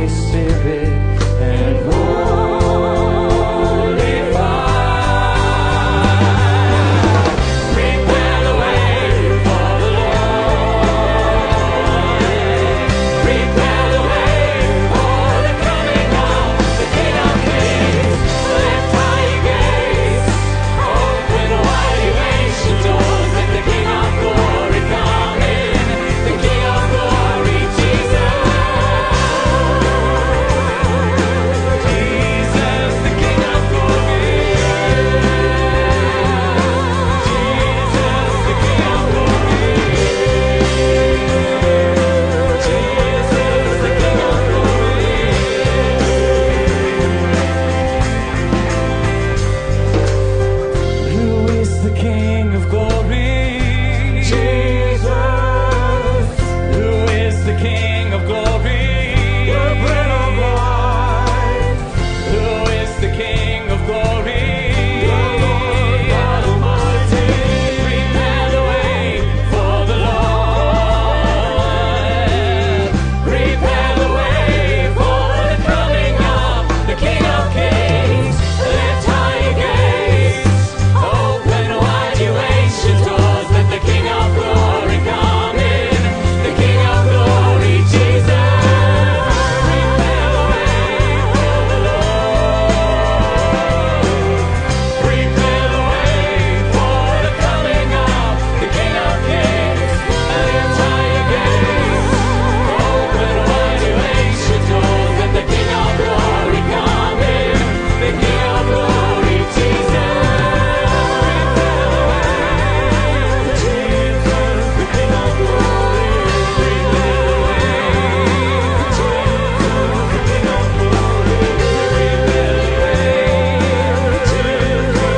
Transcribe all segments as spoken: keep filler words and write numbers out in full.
Holy Spirit and holy fire. Prepare the way for the Lord. Prepare the way for the coming of the King of Kings. Lift high your gates, open wide your ancient doors. Let the King of Glory come in. The King of Glory, Jesus. Jesus, the King of Glory. Jesus, the King of Glory. Jesus, the King of Glory. Who is the King of Glory? Jesus. Who is the King of Glory? The bread of life. Who is the King of Glory? The Lord God Almighty. Prepare the way for the Lord. Prepare the way for the coming of the King of Kings. Lift high your gates, open wide your ancient doors. Let the King of Glory come in. The King of Glory, Jesus. Prepare the way for the Lord. Prepare the way for the coming of the King of Kings. Lift high your gates, open wide your ancient doors. Let the King of Glory come in. The King of Glory, Jesus. Prepare the way, Jesus, the King of Glory. Prepare the way, Jesus, the King of Glory. Prepare the way, Jesus, the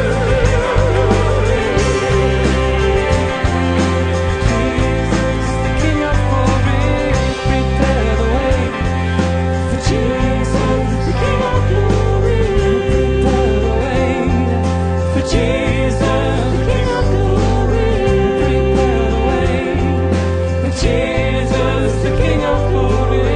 King of Glory. Prepare the way for Jesus, the King of Glory. Prepare the way for Jesus, the King of Glory. Prepare the way for Jesus, the King of Glory.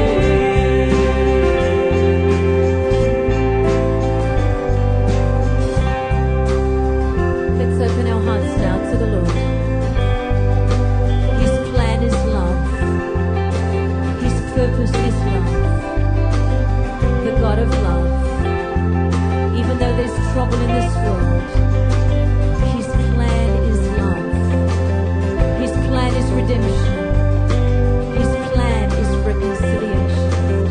Let's open our hearts now to the Lord. His plan is love. His purpose is love. The God of love. Even though there's trouble in this world, His plan is love. His plan is redemption. His plan is reconciliation.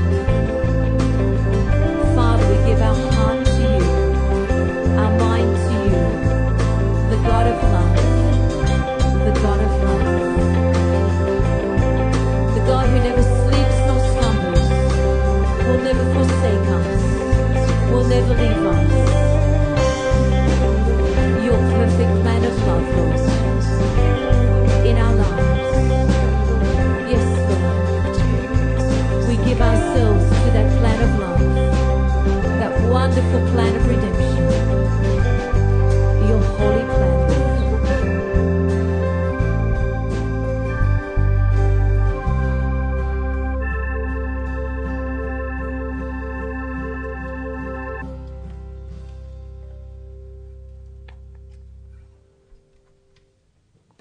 Father, we give our heart to you, our mind to you, the God of love, the God of love, the God who never sleeps nor slumbers, will never forsake us, will never leave us.